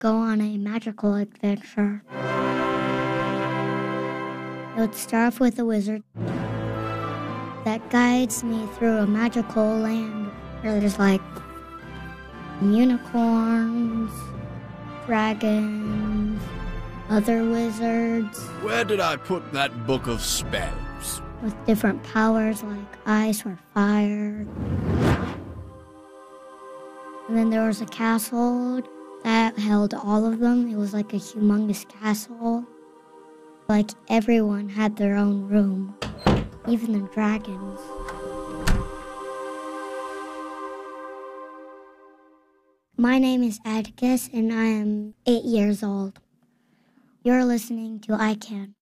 go on a magical adventure. It would start off with a wizard that guides me through a magical land where there's like unicorns, dragons, other wizards. Where did I put that book of spells? With different powers like ice or fire. And then there was a castle that held all of them. It was like a humongous castle. Like everyone had their own room, even the dragons. My name is Atticus and I am 8 years old. You're listening to I Can.